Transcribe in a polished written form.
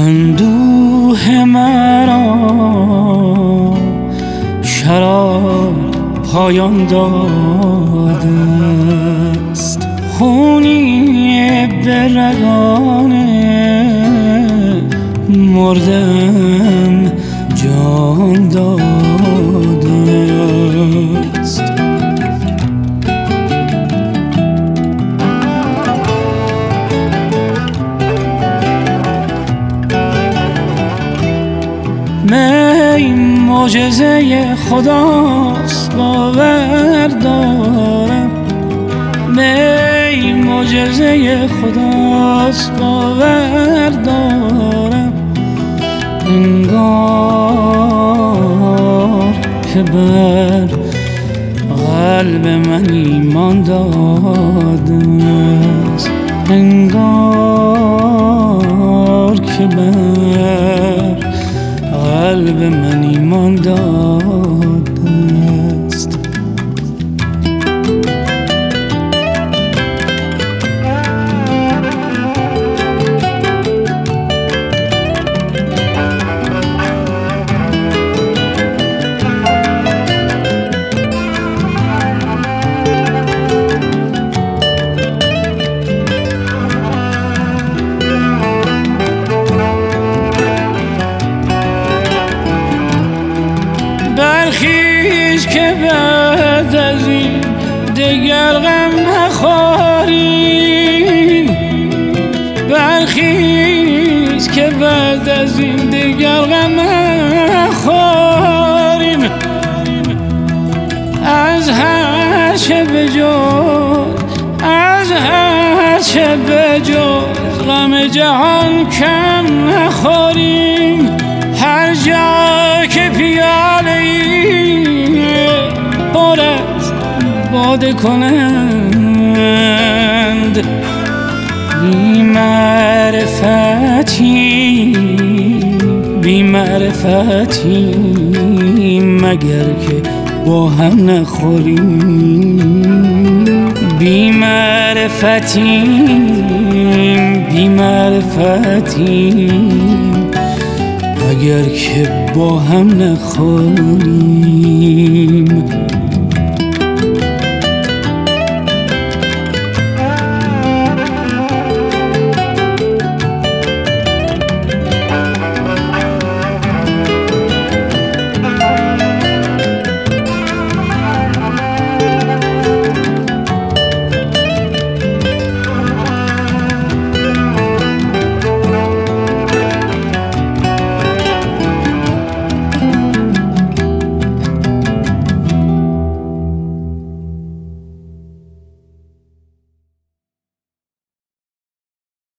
اندوه مرا شراب پایان داده است، خونی به رگان مردم جان داده است. می معجزه خداست باور دارم، می معجزه خداست باور دارم. انگار که بر قلب من ایمان داده است، انگار که بر قلب من ایمان داده است. برخیز که بعد از این دگر غم نخوریم، برخیز که بعد از این دگر غم نخوریم. از هر چه بجز، از هر چه بجز غم جهان کم نخوریم. هر جا که پیاله پر از باده کنند، بی معرفتی بی معرفتی مگر که با هم نخوریم. بی معرفتی بی معرفتی اگر که با هم نخوریم.